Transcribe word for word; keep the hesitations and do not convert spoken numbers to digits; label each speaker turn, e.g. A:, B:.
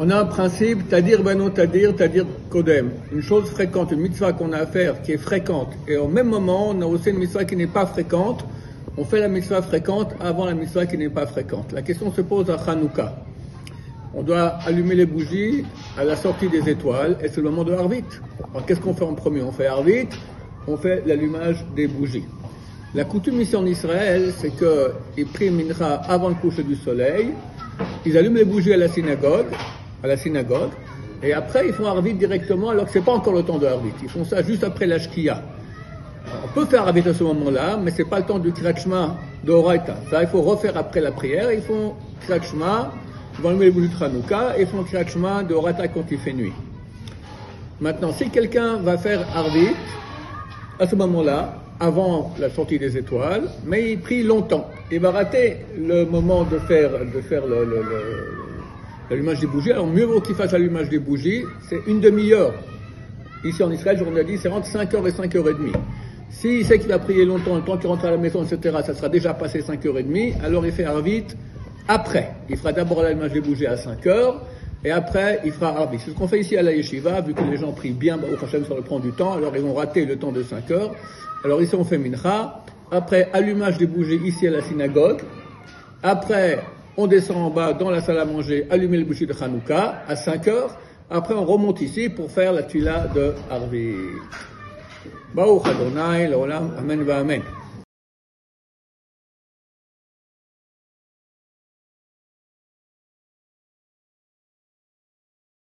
A: On a un principe, tadir bano tadir, tadir kodem. Une chose fréquente, une mitzvah qu'on a à faire qui est fréquente. Et au même moment, on a aussi une mitzvah qui n'est pas fréquente. On fait la mitzvah fréquente avant la mitzvah qui n'est pas fréquente. La question se pose à Hanouka. On doit allumer les bougies à la sortie des étoiles et c'est le moment de Harvit. Alors qu'est-ce qu'on fait en premier? On fait Harvit, on fait l'allumage des bougies. La coutume ici en Israël, c'est qu'ils prient Mincha avant le coucher du soleil, ils allument les bougies à la synagogue, à la synagogue, et après ils font Harvit directement alors que c'est pas encore le temps de Harvit. Ils font ça juste après la Shkia. On peut faire Harvit à ce moment-là, mais c'est pas le temps du Kriyat Shema de Horaïta. Ça, il faut refaire après la prière. Ils font Kriyat Shema, ils vont allumer les bougies de Hanouka, et ils font Kriyat Shema de Horaïta quand il fait nuit. Maintenant, si quelqu'un va faire Harvit, à ce moment-là, avant la sortie des étoiles, mais il prie longtemps. Il va rater le moment de faire, de faire le, le, le, l'allumage des bougies. Alors mieux vaut qu'il fasse l'allumage des bougies, c'est une demi-heure. Ici en Israël, on a dit, c'est entre cinq heures et cinq heures trente. S'il sait qu'il va prier longtemps, le temps qu'il rentre à la maison, et cetera, ça sera déjà passé cinq heures trente, alors il fait Harvit après. Il fera d'abord l'allumage des bougies à cinq heures, et après, il fera Harvit. C'est ce qu'on fait ici à la Yeshiva, vu que les gens prient bien, au Hashem, ça leur prend du temps, alors ils vont rater le temps de cinq heures. Alors ici, on fait Mincha. Après, allumage des bougies ici à la synagogue. Après, on descend en bas dans la salle à manger, allumer les bougies de Hanouka à cinq heures. Après, on remonte ici pour faire la tila de Harvit. Baruch Adonai, l'olam, amen va amen.